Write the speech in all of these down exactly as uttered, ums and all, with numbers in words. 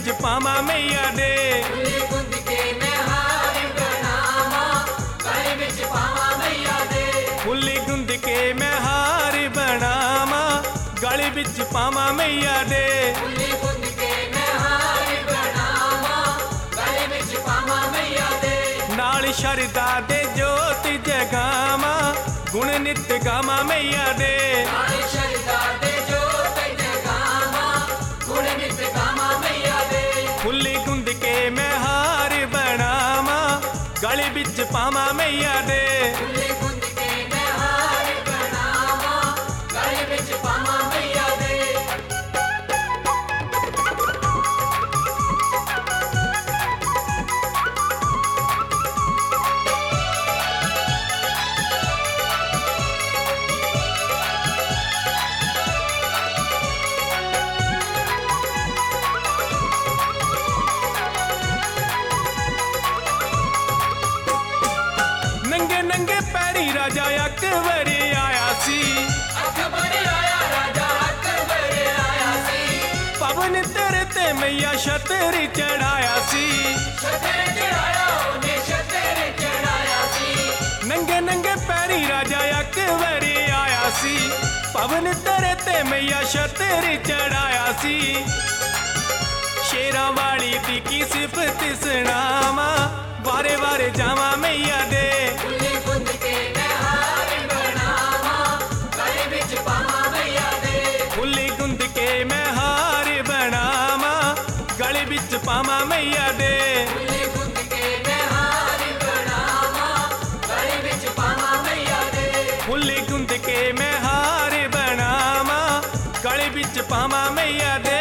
ਵਿੱਚ ਪਾਵਾਂ ਮਈਆ ਦੇ ਫੁੱਲੀ ਗੁੰਦ ਕੇ ਮੈਂ ਹਾਰ ਬਣਾਵਾਂ ਗਲੇ ਵਿੱਚ ਪਾਵਾਂ ਮਈਆ ਦੇ ਫੁੱਲੀ ਗੁੰਦ ਕੇ ਮੈਂ ਹਾਰ ਬਣਾਵਾਂ ਗਲੇ ਵਿੱਚ ਪਾਵਾਂ ਮਈਆ ਦੇ ਫੁੱਲੀ ਗੁੰਦ ਕੇ ਮੈਂ ਹਾਰ ਬਣਾਵਾਂ ਗਲੇ ਵਿੱਚ ਪਾਵਾਂ ਮਈਆ ਦੇ ਨਾਲ ਸ਼ਰਦਾ ਦੇ ਜੋਤ ਜਗਾਵਾਂ ਗੁਣ ਨਿਤ ਗਾਵਾਂ ਮਈਆ ਦੇ ਨਾਲ ਸ਼ਰਦਾ ਦੇ ਜੋਤ ਜਗਾਵਾਂ ਗੁਣ ਨਿਤ ਗਾਵਾਂ ਮਈਆ ਦੇ ਫੁੱਲੀ ਗੁੰਦ ਕੇ ਮੈਂ ਹਾਰ ਬਣਾਵਾਂ ਗਲੇ ਵਿੱਚ ਪਾਵਾਂ ਮਈਆ ਦੇ ਫੁੱਲੀ ਗੁੰਦ ਕੇ ਮੈਂ ਹਾਰ ਬਣਾਵਾਂ ਗਲੇ ਵਿੱਚ ਪਾਵਾਂ ਮਈਆ ਦੇ ਨੰਗੇ ਨੰਗੇ ਪੈਰੀ ਰਾਜਾ ਅਕਬਰ ਆਇਆ ਸੀ ਅਕਬਰ ਆਇਆ ਰਾਜਾ ਅਕਬਰ ਆਇਆ ਸੀ ਪਵਨ ਤੇਰੇ ਤੇ ਮਈਆ ਛਤਰ ਚੜਾਇਆ ਸੀ ਛਤਰ ਚੜਾਇਆ ਉਹਨੇ ਛਤਰ ਚੜਾਇਆ ਸੀ ਨੰਗੇ ਨੰਗੇ ਪੈਰੀ ਰਾਜਾ ਅਕਬਰ ਆਇਆ ਸੀ ਪਵਨ ਤੇਰੇ ਤੇ ਮਈਆ ਛਤਰ ਚੜਾਇਆ ਸੀ ਸ਼ੇਰਾਂ ਵਾਲੀ ਦੀ ਕੀ ਸਿਫਤ ਸੁਣਾਵਾਂ ਵਾਰੇ ਵਾਰੇ ਜਾਵਾਂ ਮਈਆ ਦੇ ਫੁੱਲੀ ਗੁੰਦ ਕੇ ਮੈਂ ਹਾਰ ਬਣਾਵਾਂ ਗਲੇ ਵਿੱਚ ਪਾਵਾਂ ਮਈਆ ਦੇ ਫੁੱਲੀ ਗੁੰਦ ਕੇ ਮੈਂ ਹਾਰ ਬਣਾਵਾਂ ਗਲੇ ਵਿੱਚ ਪਾਵਾਂ ਮਈਆ ਦੇ ਫੁੱਲੀ ਗੁੰਦ ਕੇ ਮੈਂ ਹਾਰ ਬਣਾਵਾਂ ਗਲੇ ਵਿੱਚ ਪਾਵਾਂ ਮਈਆ ਦੇ ਫੁੱਲੀ ਗੁੰਦ ਕੇ ਮੈਂ ਹਾਰ ਬਣਾਵਾਂ ਗਲੇ ਵਿੱਚ ਪਾਵਾਂ ਮਈਆ ਦੇ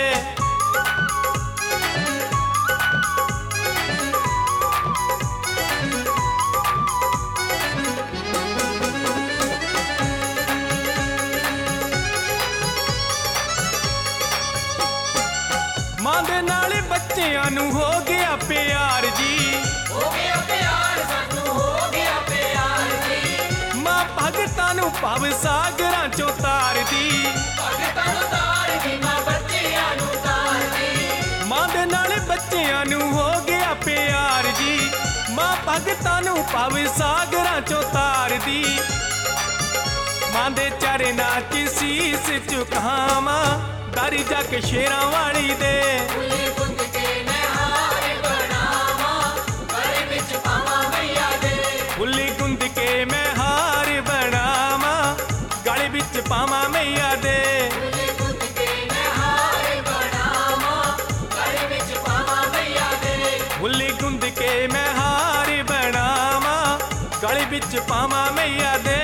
ਮਾਂ ਦੇ ਨਾਲ ਬੱਚਿਆਂ ਨੂੰ ਹੋ ਗਿਆ ਪਿਆਰ ਜੀ ਹੋ ਗਿਆ ਪਿਆਰ ਸਾਨੂੰ ਹੋ ਗਿਆ ਪਿਆਰ ਜੀ ਮਾਂ ਭਗਤਾਂ ਨੂੰ ਭਵ ਸਾਗਰਾਂ ਚੋਂ ਤਾਰਦੀ ਭਗਤਾਂ ਨੂੰ ਤਾਰਦੀ ਮਾਂ ਬੱਚਿਆਂ ਨੂੰ ਤਾਰਦੀ ਮਾਂ ਦੇ ਨਾਲ ਬੱਚਿਆਂ ਨੂੰ ਹੋ ਗਿਆ ਪਿਆਰ ਜੀ ਮਾਂ ਭਗਤਾਂ ਨੂੰ ਭਵ ਸਾਗਰਾਂ ਚੋਂ ਤਾਰਦੀ ਮਾਂ ਦੇ ਚਰਨਾਂ 'ਚ ਸੀਸ ਝੁਕਾਵਾਂ ਦਰ ਜਾ ਕੇ ਸ਼ੇਰਾਂ ਵਾਲੀ ਦੇ ਫੁੱਲੀ ਗੁੰਦ ਕੇ ਮੈਂ ਹਾਰ ਬਣਾਵਾਂ ਗਲੇ ਵਿੱਚ ਪਾਵਾਂ ਮਈਆ ਦੇ ਫੁੱਲੀ ਗੁੰਦ ਕੇ ਮੈਂ ਹਾਰ ਬਣਾਵਾਂ ਗਲੇ ਵਿੱਚ ਪਾਵਾਂ ਮਈਆ ਦੇ ਫੁੱਲੀ ਗੁੰਦ ਕੇ ਮੈਂ ਹਾਰ ਬਣਾਵਾਂ ਗਲੇ ਵਿੱਚ ਪਾਵਾਂ ਮਈਆ ਦੇ ਫੁੱਲੀ ਗੁੰਦ ਕੇ ਮੈਂ ਹਾਰ ਬਣਾਵਾਂ ਗਲੇ ਵਿੱਚ ਪਾਵਾਂ ਮਈਆ ਦੇ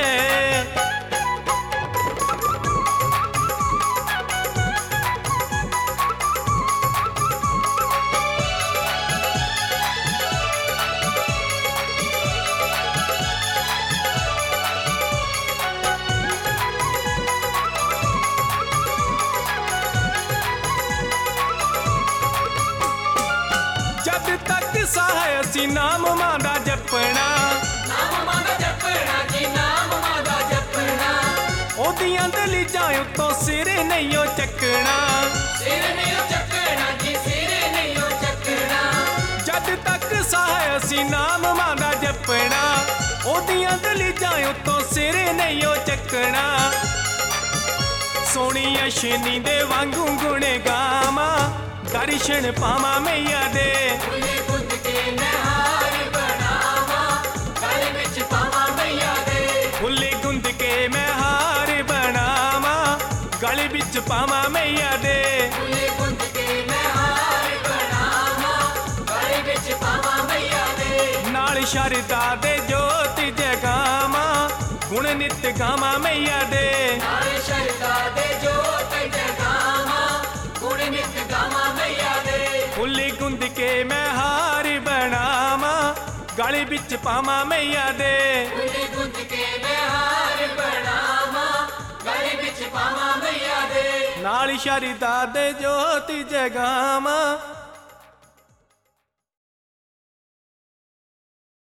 ਜਦ ਤੱਕ ਸਾਹ ਅਸੀਂ ਨਾਮ ਮਾਂ ਦਾ ਜਪਣਾ ਨਾਮ ਮਾਂ ਦਾ ਜਪਣਾ ਜੀ ਨਾਮ ਮਾਂ ਦਾ ਜਪਣਾ ਉਹਦੀਆਂ ਦਲੀਜਾਂ ਉੱਤੋਂ ਸਿਰ ਨਹੀਂ ਉਹ ਚੱਕਣਾ ਸਿਰ ਨਹੀਂ ਉਹ ਚੱਕਣਾ ਜੀ ਸਿਰ ਨਹੀਂ ਉਹ ਚੱਕਣਾ ਜਦ ਤੱਕ ਸਾਹ ਅਸੀਂ ਨਾਮ ਮਾਂ ਦਾ ਜਪਣਾ ਉਹਦੀਆਂ ਦਲੀਜਾਂ ਉੱਤੋਂ ਸਿਰ ਨਹੀਂ ਉਹ ਚੱਕਣਾ ਸੋਹਣੀ ਅਸ਼ਨੀ ਦੇ ਵਾਂਗੂ ਗੁਣ ਗਾਵਾਂ ਦਰਸ਼ਨ ਪਾਵਾਂ ਮਈਆ ਦੇ ਫੁੱਲੀ ਗੁੰਦ ਕੇ ਮੈਂ ਹਾਰ ਬਣਾਵਾਂ ਗਲੇ ਵਿੱਚ ਪਾਵਾਂ ਮਈਆ ਦੇ ਫੁੱਲੀ ਗੁੰਦ ਕੇ ਮੈਂ ਹਾਰ ਬਣਾਵਾਂ ਗਲੇ ਵਿੱਚ ਪਾਵਾਂ ਮਈਆ ਦੇ ਫੁੱਲੀ ਗੁੰਦ ਕੇ ਮੈਂ ਹਾਰ ਬਣਾਵਾਂ ਗਲੇ ਵਿੱਚ ਪਾਵਾਂ ਮਈਆ ਦੇ ਨਾਲ ਸ਼ਰਦਾ ਦੇ ਜੋਤ ਜਗਾਵਾਂ ਗੁਣ ਨਿਤ ਗਾਵਾਂ ਮਈਆ ਦੇ ਨਾਲ ਸ਼ਰਦਾ ਦੇ ਜੋਤ ਜਗਾਵਾਂ ਗੁਣ ਨਿਤ ਗਾਵਾਂ ਮਈਆ ਦੇ ਫੁੱਲੀ ਗੁੰਦ ਕੇ ਮੈਂ ਹਾਰ ਬਣਾਵਾਂ ਗਲੇ ਵਿੱਚ ਪਾਵਾਂ ਮਈਆ ਦੇ ਫੁੱਲੀ ਗੁੰਦ ਕੇ ਮੈਂ ਹਾਰ ਬਣਾਵਾਂ ਗਲੇ ਵਿੱਚ ਪਾਵਾਂ ਮਈਆ ਦੇ ਨਾਲ ਸ਼ਰਦਾ ਦੇ ਜੋਤ ਜਗਾਵਾਂ